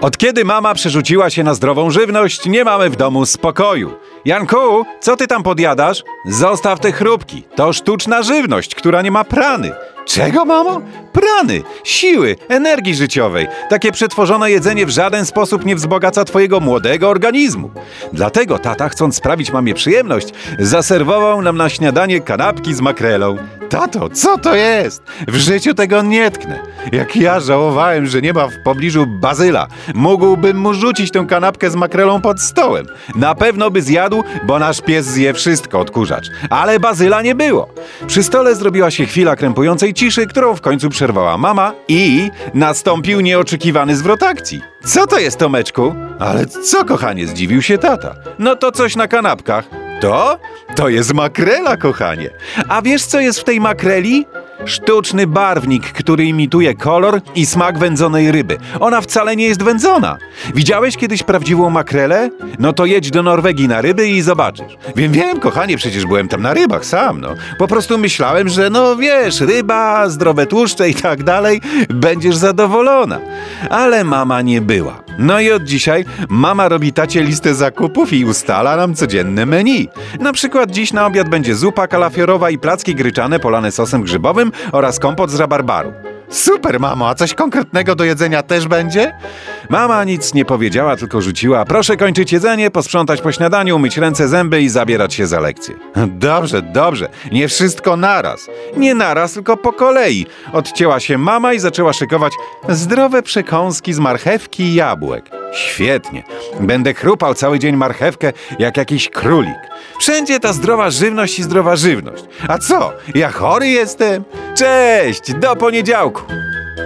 Od kiedy mama przerzuciła się na zdrową żywność, nie mamy w domu spokoju. Janku, co ty tam podjadasz? Zostaw te chrupki. To sztuczna żywność, która nie ma prany. Czego, mamo? Prany, siły, energii życiowej. Takie przetworzone jedzenie w żaden sposób nie wzbogaca twojego młodego organizmu. Dlatego tata, chcąc sprawić mamie przyjemność, zaserwował nam na śniadanie kanapki z makrelą. Tato, co to jest? W życiu tego nie tknę. Jak ja żałowałem, że nie ma w pobliżu Bazyla. Mógłbym mu rzucić tę kanapkę z makrelą pod stołem. Na pewno by zjadł, bo nasz pies zje wszystko, odkurzacz. Ale Bazyla nie było. Przy stole zrobiła się chwila krępującej ciszy, którą w końcu przerwała mama i nastąpił nieoczekiwany zwrot akcji. Co to jest, Tomeczku? Ale co, kochanie, zdziwił się tata. No to coś na kanapkach. To jest makrela, kochanie. A wiesz, co jest w tej makreli? Sztuczny barwnik, który imituje kolor i smak wędzonej ryby. Ona wcale nie jest wędzona. Widziałeś kiedyś prawdziwą makrelę? No to jedź do Norwegii na ryby i zobaczysz. Wiem, kochanie, przecież byłem tam na rybach sam, no. Po prostu myślałem, że wiesz, ryba, zdrowe tłuszcze i tak dalej, będziesz zadowolona. Ale mama nie była. No i od dzisiaj mama robi tacie listę zakupów i ustala nam codzienne menu. Na przykład dziś na obiad będzie zupa kalafiorowa i placki gryczane polane sosem grzybowym oraz kompot z rabarbaru. Super, mamo, a coś konkretnego do jedzenia też będzie? Mama nic nie powiedziała, tylko rzuciła: proszę kończyć jedzenie, posprzątać po śniadaniu, umyć ręce, zęby i zabierać się za lekcje. Dobrze, nie wszystko naraz. Nie naraz, tylko po kolei. Odcięła się mama i zaczęła szykować zdrowe przekąski z marchewki i jabłek. Świetnie. Będę chrupał cały dzień marchewkę jak jakiś królik. Wszędzie ta zdrowa żywność i zdrowa żywność. A co? Ja chory jestem? Cześć, do poniedziałku.